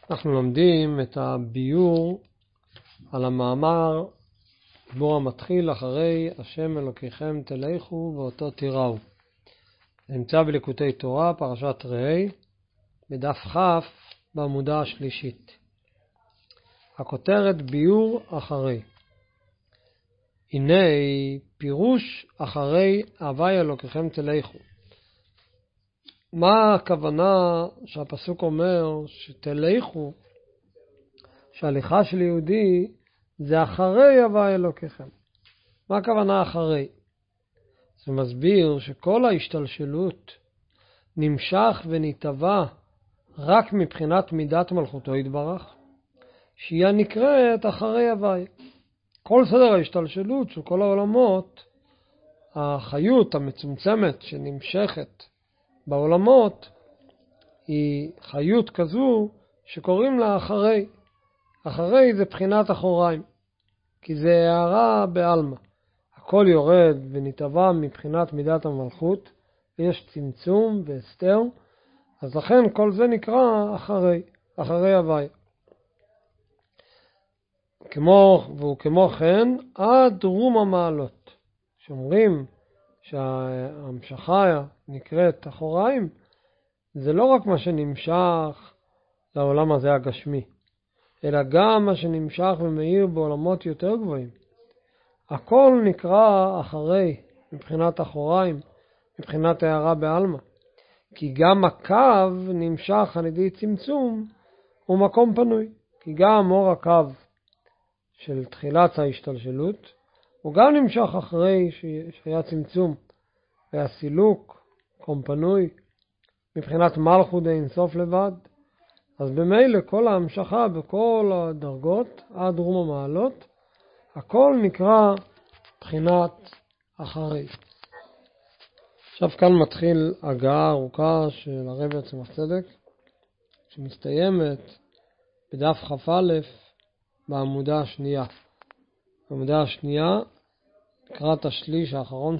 אנחנו לומדים את הביור על המאמר דיבור המתחיל אחרי השם אלוקיכם תלכו ואותו תיראו. נמצא בליקוטי תורה פרשת ראה בדף כ' בעמודה השלישית. הכותרת ביור אחרי. הנה פירוש אחרי הווי אלוקיכם תלכו. מה הכוונה שהפסוק אומר שתלכו, שההליכה של יהודי זה אחרי הווי אלוקיכם? מה הכוונה אחרי? זה מסביר שכל ההשתלשלות נמשך ונתבע רק מבחינת מידת מלכותו יתברך, שהיא נקראת אחרי הווי. כל סדר ההשתלשלות של כל העולמות, החיות המצומצמת שנמשכת בעולמות, היא חיות כזו שקוראים לה אחרי. אחרי זה בחינת אחוריים, כי זה הערה בעלמא. הכל יורד ונתבע מבחינת מידת המלכות, יש צמצום והסתר, אז לכן כל זה נקרא אחרי הווי. וכמו כן עד רום המעלות. שאומרים שההמשכה נקראת אחוריים, זה לא רק מה שנמשך לעולם הזה הגשמי, אלא גם מה שנמשך ומאיר בעולמות יותר גבוהים. הכל נקרא אחרי מבחינת אחוריים, מבחינת הערה בעלמא. כי גם הקו נמשך על ידי צמצום הוא מקום פנוי. כי גם אור הקו של תחילת ההשתלשלות הוא גם נמשך אחרי שהיה צמצום והסילוק, מקום פנוי, מבחינת מלכות אין סוף לבד. אז במילא כל ההמשכה בכל הדרגות עד רום המעלות, הכל נקרא בחינת אחרי. עכשיו כאן מתחיל הגעה ארוכה של הרב עצמך צדק, שמסתיימת בדף כ"א בעמודה השנייה. בעמודה השנייה נקרא את השליש האחרון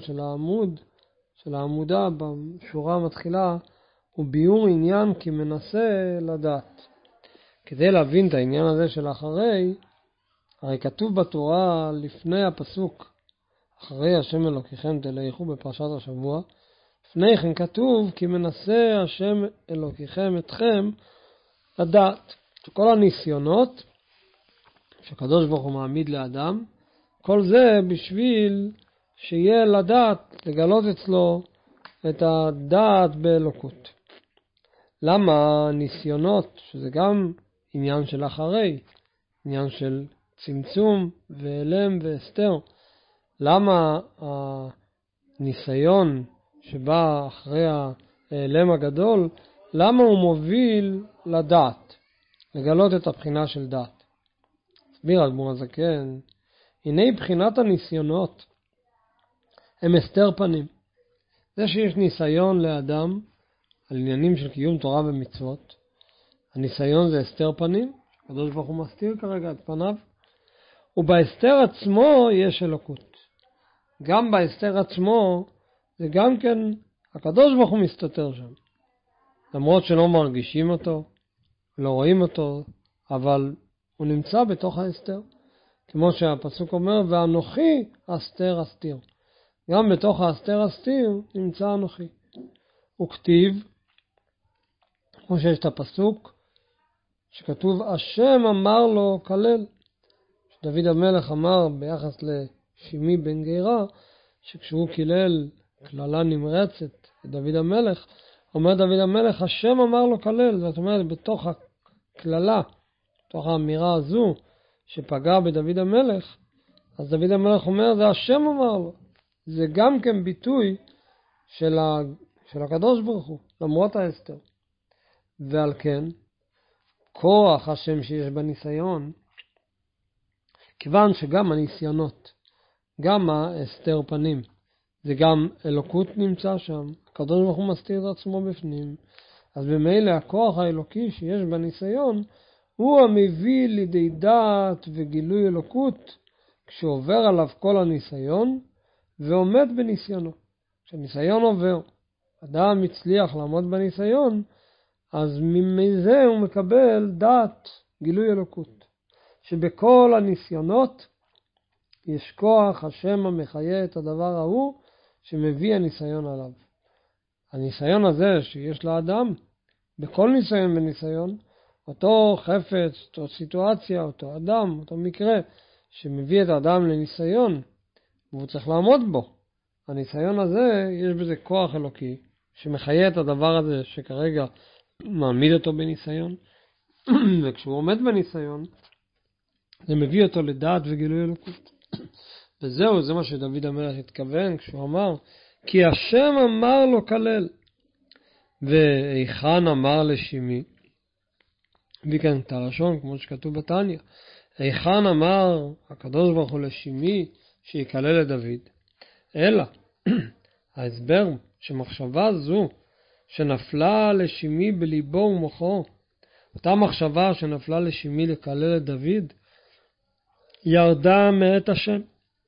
של העמודה בשורה המתחילה, הוא ביור עניין כי מנסה לדעת. כדי להבין את העניין הזה של אחרי, הרי כתוב בתורה לפני הפסוק אחרי השם אלוקיכם תלכו בפרשת השבוע, לפני כן כתוב כי מנסה השם אלוקיכם אתכם לדעת. שכל הניסיונות שהקדוש ברוך הוא מעמיד לאדם, כל זה בשביל שיהיה לדעת, לגלות אצלו את הדעת באלוקות. למה ניסיונות, שזה גם עניין של אחרי, עניין של צמצום ואלם והסתר, למה הניסיון שבא אחרי האלם הגדול, למה הוא מוביל לדעת, לגלות את הבחינה של דעת? הסביר האדמו"ר הזקן, הנה בחינת הניסיונות הם הסתר פנים. זה שיש ניסיון לאדם על עניינים של קיום תורה ומצוות, הניסיון זה הסתר פנים, הקדוש ברוך הוא מסתיר כרגע את פניו, ובהסתר עצמו יש אלוקות. גם בהסתר עצמו זה גם כן הקדוש ברוך הוא מסתתר שם. למרות שלא מרגישים אותו, לא רואים אותו, אבל הוא נמצא בתוך ההסתר. כמו שהפסוק אומר, ואנוכי אסתר אסתיר. גם בתוך האסתר אסתיר נמצא אנוכי. הוא כתיב, כמו שיש את הפסוק, שכתוב, השם אמר לו כלל. שדוד המלך אמר ביחס לשימי בן גירה, שכשהוא קילל כללה נמרצת לדוד המלך, אומר דוד המלך, השם אמר לו כלל. זאת אומרת, בתוך הכללה, בתוך האמירה הזו שפגע בדוד המלך, אז דוד המלך אומר, זה השם אמר לו. זה גם כן ביטוי של הקדוש ברוך הוא, למרות ההסתר. ועל כן, כוח השם שיש בניסיון, כיוון שגם הניסיונות, גם ההסתר פנים, זה גם אלוקות נמצא שם, הקדוש ברוך הוא מסתיר את עצמו בפנים, אז במילא הכוח האלוקי שיש בניסיון, הוא המביא לידי דעת וגילוי אלוקות, כשעובר עליו כל הניסיון, ועומד בניסיונו. כשהניסיון עובר, אדם מצליח לעמוד בניסיון, אז מזה הוא מקבל דעת גילוי אלוקות. שבכל הניסיונות יש כוח השם המחיה את הדבר ההוא שמביא הניסיון עליו. הניסיון הזה שיש לאדם, בכל ניסיון וניסיון, אותו חפץ, אותו סיטואציה, אותו אדם, אותו מקרה, שמביא את האדם לניסיון, והוא צריך לעמוד בו. הניסיון הזה, יש בזה כוח אלוקי, שמחיה את הדבר הזה שכרגע מעמיד אותו בניסיון, וכשהוא עומד בניסיון, זה מביא אותו לדעת וגילוי אלוקות. וזהו, זה מה שדוד המלך התכוון כשהוא אמר, כי השם אמר לו כלל, ואיכן אמר לשימי, וכן את הלשון כמו שכתוב בתניא, איכן אמר הקדוש ברוך הוא לשימי שיקלל את דוד, אלא ההסבר שמחשבה זו שנפלה לשימי בליבו ומוחו, אותה מחשבה שנפלה לשימי לקלל את דוד, ירדה מאת השם,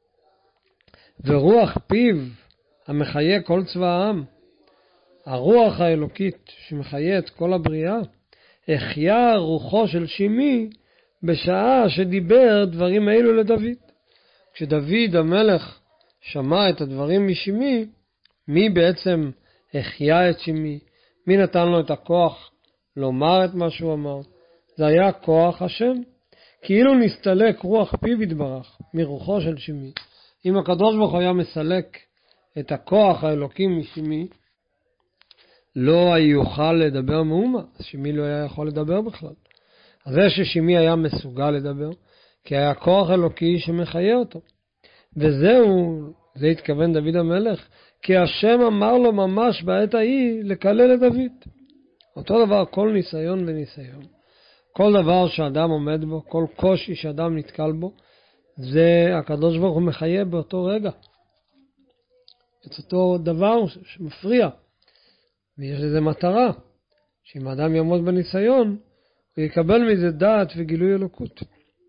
ורוח פיו המחיה כל צבא העם, הרוח האלוקית שמחיה את כל הבריאה, החיה רוחו של שימי בשעה שדיבר דברים אלו לדוד. כשדוד המלך שמע את הדברים משימי, מי בעצם החיה את שימי? מי נתן לו את הכוח לומר את מה שהוא אמר? זה היה כוח השם. כאילו נסתלק רוח פיו יתברך מרוחו של שימי. אם הקדוש ברוך הוא היה מסלק את הכוח האלוקי משימי, לא יוכל לדבר מאומה, אז שימי לא היה יכול לדבר בכלל. אז זה ששימי היה מסוגל לדבר, כי היה כוח אלוקי שמחיה אותו. וזהו, זה התכוון דוד המלך, כי השם אמר לו ממש בעת ההיא לקלל את דוד. אותו דבר כל ניסיון וניסיון. כל דבר שאדם עומד בו, כל קושי שאדם נתקל בו, זה הקדוש ברוך הוא מחיה באותו רגע. את אותו דבר שמפריע. ויש לזה מטרה, שאם האדם יעמוד בניסיון, הוא יקבל מזה דעת וגילוי אלוקות.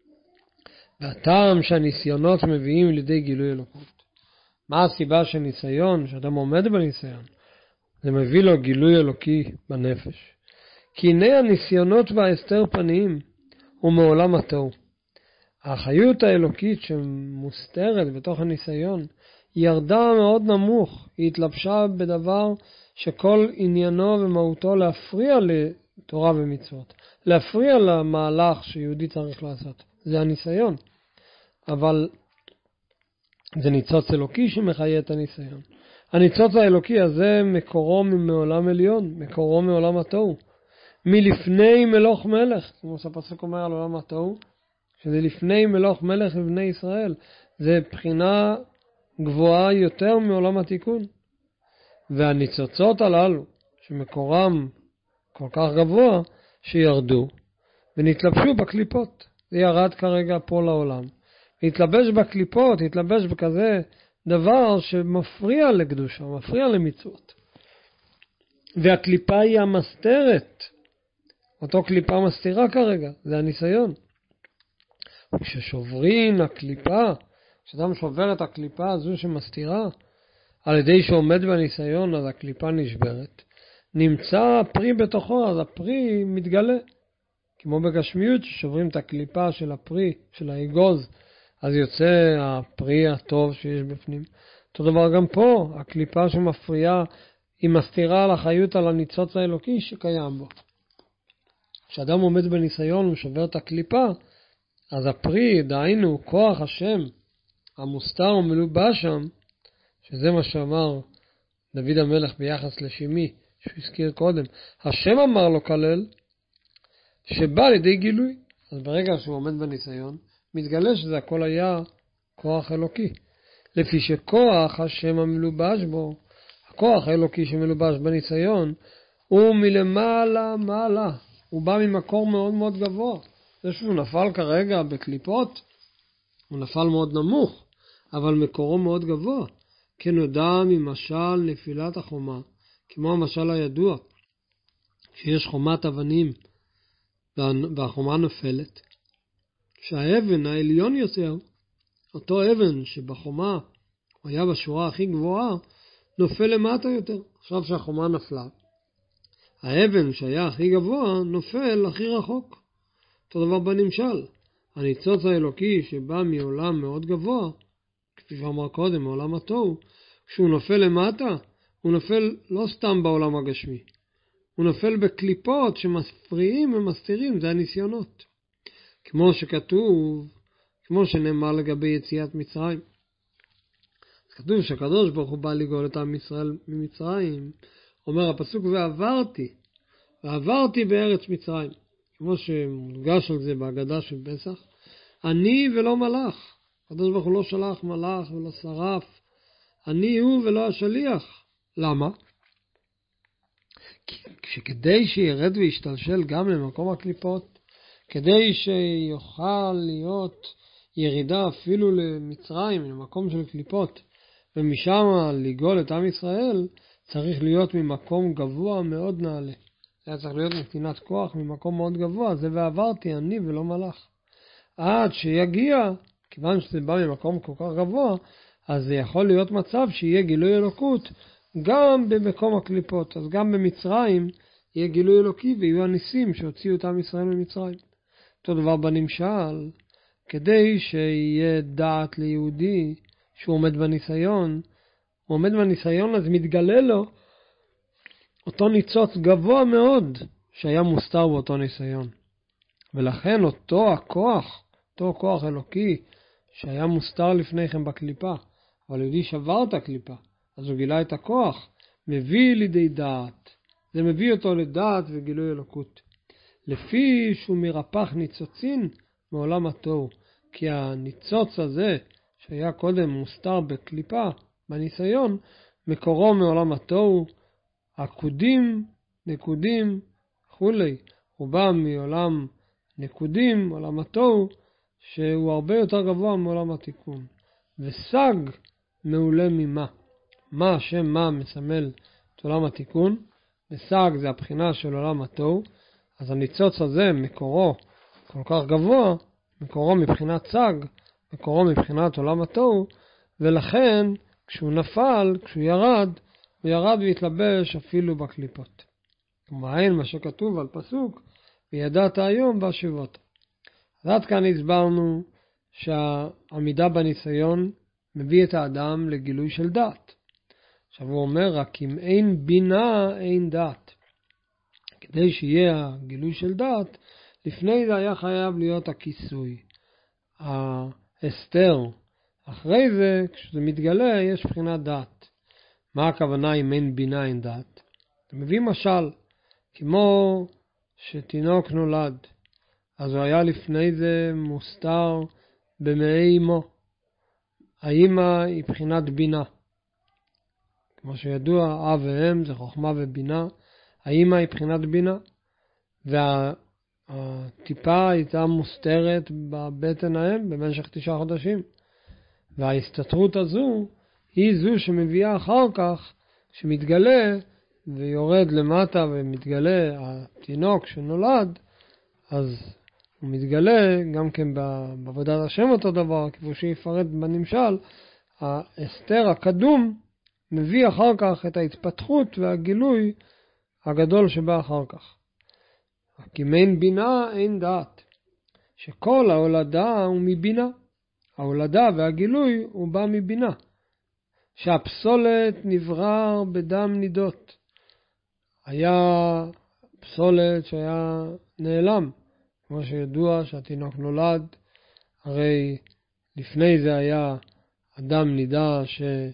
והטעם שהניסיונות מביאים לידי גילוי אלוקות. מה הסיבה של ניסיון, שאדם עומד בניסיון? זה מביא לו גילוי אלוקי בנפש. כי הנה הניסיונות וההסתר פניים הוא מעולם התוהו. האחריות האלוקית שמוסתרת בתוך הניסיון ירדה מאוד נמוך. היא התלבשה בדבר שכל עניינו ומהותו להפריע לתורה ומצוות. להפריע למהלך שיהודי צריך לעשות. זה הניסיון. אבל זה ניצוץ אלוקי שמחיה את הניסיון. הניצוץ האלוקי הזה מקורו מעולם עליון, מקורו מעולם התוהו. מלפני מלוך מלך, כמו שהפסוק אומר על עולם התוהו, שזה לפני מלוך מלך לבני ישראל. זה בחינה גבוהה יותר מעולם התיקון. והניצוצות הללו, שמקורם כל כך גבוה, שירדו ונתלבשו בקליפות. זה ירד כרגע פה לעולם. להתלבש בקליפות, להתלבש בכזה דבר שמפריע לקדושה, מפריע למצוות. והקליפה היא המסתרת. אותו קליפה מסתירה כרגע, זה הניסיון. כששוברים הקליפה, כשאדם שובר את הקליפה הזו שמסתירה, על ידי שעומד בניסיון, אז הקליפה נשברת. נמצא הפרי בתוכו, אז הפרי מתגלה. כמו בגשמיות, ששוברים את הקליפה של הפרי, של האגוז, אז יוצא הפרי הטוב שיש בפנים. אותו דבר גם פה, הקליפה שמפריעה, היא מסתירה על החיות, על הניצוץ האלוקי שקיים בו. כשאדם עומד בניסיון ושובר את הקליפה, אז הפרי, דהיינו, כוח השם, המוסתר ומלובש שם, שזה מה שאמר דוד המלך ביחס לשימי, שהוא הזכיר קודם. השם אמר לו כלל, שבא לידי גילוי. אז ברגע שהוא עומד בניסיון, מתגלה שזה הכל היה כוח אלוקי. לפי שכוח השם המלובש בו, הכוח האלוקי שמלובש בניסיון, הוא מלמעלה מעלה. הוא בא ממקור מאוד מאוד גבוה. זה שהוא נפל כרגע בקליפות, הוא נפל מאוד נמוך, אבל מקורו מאוד גבוה. כנודע ממשל נפילת החומה, כמו המשל הידוע, שיש חומת אבנים והחומה נופלת, שהאבן העליון יותר, אותו אבן שבחומה הוא היה בשורה הכי גבוהה, נופל למטה יותר. עכשיו שהחומה נפלה, האבן שהיה הכי גבוה נופל הכי רחוק. אותו דבר בנמשל. הניצוץ האלוקי שבא מעולם מאוד גבוה, כפי שאמר קודם, מעולם התוהו, כשהוא נופל למטה, הוא נופל לא סתם בעולם הגשמי. הוא נופל בקליפות שמפריעים ומסתירים, זה הניסיונות. כמו שכתוב, כמו שנאמר לגבי יציאת מצרים. כתוב שהקדוש ברוך הוא בא לגאול את עם ישראל ממצרים. אומר הפסוק, ועברתי בארץ מצרים. כמו שמודגש על זה בהגדה של פסח. אני ולא מלאך. הקדוש ברוך הוא לא שלח מלאך ולא שרף. אני הוא ולא השליח. למה? כדי שירד וישתלשל גם למקום הקליפות, כדי שיוכל להיות ירידה אפילו למצרים, למקום של קליפות, ומשם לגאול את עם ישראל, צריך להיות ממקום גבוה מאוד נעלה. זה צריך להיות נתינת כוח ממקום מאוד גבוה, זה ועברתי אני ולא מלאך. עד שיגיע, כיוון שזה בא ממקום כל כך גבוה, אז זה יכול להיות מצב שיהיה גילוי אלוקות גם במקום הקליפות. אז גם במצרים יהיה גילוי אלוקי ויהיו הניסים שהוציאו את עם ישראל ממצרים. אותו דבר בנמשל, כדי שיהיה דעת ליהודי שהוא עומד בניסיון, הוא עומד בניסיון אז מתגלה לו אותו ניצוץ גבוה מאוד שהיה מוסתר באותו ניסיון. ולכן אותו כוח אלוקי שהיה מוסתר לפני כן בקליפה, אבל יהודי שבר את הקליפה, אז הוא גילה את הכוח, מביא לידי דעת. זה מביא אותו לדעת וגילוי אלוקות. לפי שהוא מרפח ניצוצין מעולם התוהו, כי הניצוץ הזה שהיה קודם מוסתר בקליפה, בניסיון, מקורו מעולם התוהו, עקודים, נקודים, וכולי. הוא בא מעולם נקודים, עולם התוהו, שהוא הרבה יותר גבוה מעולם התיקון. וסג מעולה ממה. מה השם מה מסמל את עולם התיקון? וסג זה הבחינה של עולם התוהו. אז הניצוץ הזה, מקורו כל כך גבוה, מקורו מבחינת סג, מקורו מבחינת עולם התוהו, ולכן כשהוא נפל, כשהוא ירד, הוא ירד והתלבש אפילו בקליפות. ומעין מה שכתוב על פסוק, וידעת היום בהשיבות. אז עד כאן הסברנו שהעמידה בניסיון מביא את האדם לגילוי של דעת. עכשיו הוא אומר, רק אם אין בינה, אין דעת. כדי שיהיה הגילוי של דעת, לפני זה היה חייב להיות הכיסוי, ההסתר. אחרי זה, כשזה מתגלה, יש בחינת דעת. מה הכוונה אם אין בינה, אין דעת? אתה מביא משל, כמו שתינוק נולד, אז הוא היה לפני זה מוסתר במעי אמו. האמא היא בחינת בינה. כמו שידוע, אב ואם זה חוכמה ובינה. האמא היא בחינת בינה. והטיפה הייתה מוסתרת בבטן האם במשך 9 חודשים. וההסתתרות הזו היא זו שמביאה אחר כך, שמתגלה ויורד למטה ומתגלה התינוק שנולד, אז הוא מתגלה גם כן בעבודת השם אותו דבר, כמו שיפרט בנמשל, ההסתר הקדום מביא אחר כך את ההתפתחות והגילוי הגדול שבא אחר כך. רק אם אין בינה, אין דעת. שכל ההולדה הוא מבינה. ההולדה והגילוי הוא בא מבינה. שהפסולת נברר בדם נידות. היה פסולת שהיה נעלם. כמו שידוע שהתינוק נולד, הרי לפני זה היה אדם נידה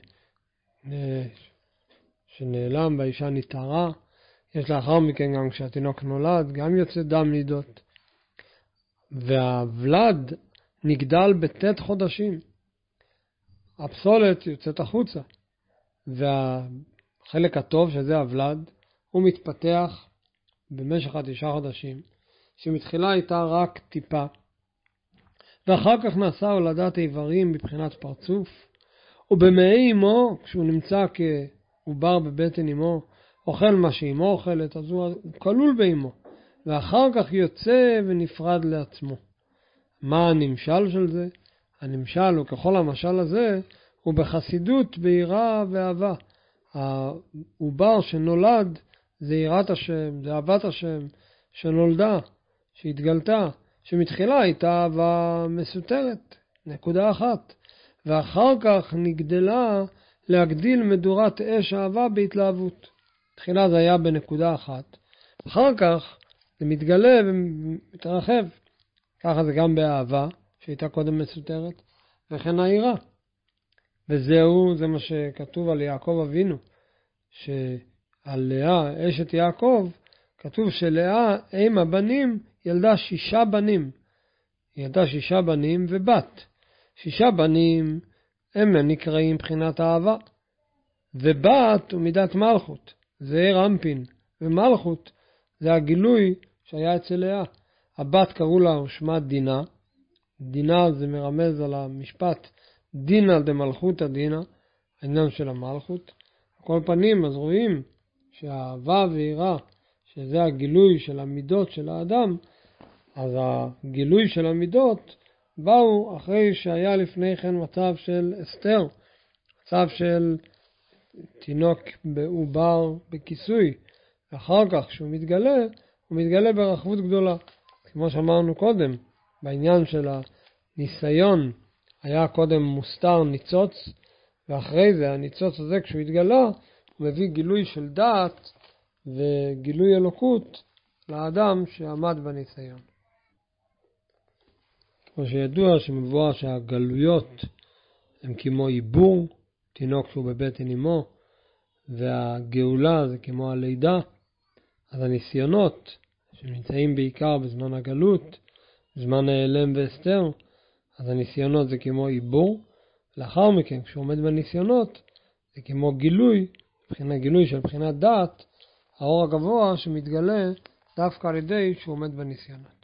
שנעלם והאישה נתערה. יש לאחר מכן גם כשהתינוק נולד, גם יוצא דם נידות. והוולד נגדל ב9 חודשים. הפסולת יוצאת החוצה. והחלק הטוב שזה הוולד, הוא מתפתח במשך 9 חודשים. שמתחילה הייתה רק טיפה. ואחר כך נעשה הולדת איברים מבחינת פרצוף. ובמעי אמו, כשהוא נמצא כעובר בבטן אמו, אוכל מה שאמו אוכלת, אז הוא כלול באמו. ואחר כך יוצא ונפרד לעצמו. מה הנמשל של זה? הנמשל הוא ככל המשל הזה, הוא בחסידות, ביראה ואהבה. העובר שנולד זה יראת השם, זה אהבת השם שנולדה, שהתגלתה, שמתחילה הייתה אהבה מסותרת, נקודה אחת, ואחר כך נגדלה להגדיל מדורת אש אהבה בהתלהבות. תחילה זה היה בנקודה אחת, אחר כך זה מתגלה ומתרחב. ככה זה גם באהבה, שהייתה קודם מסותרת, וכן היראה. וזהו, זה מה שכתוב על יעקב אבינו, שעל לאה, אשת יעקב, כתוב שלאה, אם הבנים, ילדה 6 בנים. היא ילדה 6 בנים ובת. 6 בנים הם נקראים מבחינת האהבה. ובת הוא מידת מלכות, זה רמפין. ומלכות זה הגילוי שהיה אצל לאה. הבת קראו לה שמה דינה. דינה זה מרמז על המשפט דינה דמלכותא דינה, העניין של המלכות. על כל פנים, אז רואים שהאהבה ויראה, שזה הגילוי של המידות של האדם, אז הגילוי של המידות באו אחרי שהיה לפני כן מצב של אסתר, מצב של תינוק בעובר בכיסוי, ואחר כך כשהוא מתגלה, הוא מתגלה ברחבות גדולה. כמו שאמרנו קודם, בעניין של הניסיון, היה קודם מוסתר ניצוץ, ואחרי זה הניצוץ הזה כשהוא התגלה, הוא מביא גילוי של דעת וגילוי אלוקות לאדם שעמד בניסיון. כמו שידוע שמבואר שהגלויות הם כמו עיבור, תינוק שהוא בבטן אמו, והגאולה זה כמו הלידה. אז הניסיונות שנמצאים בעיקר בזמן הגלות, בזמן ההיעלם ואסתר, אז הניסיונות זה כמו עיבור. לאחר מכן, כשהוא עומד בניסיונות, זה כמו גילוי, גילוי של בחינת דעת, האור הגבוה שמתגלה דווקא על ידי שהוא עומד בניסיונות.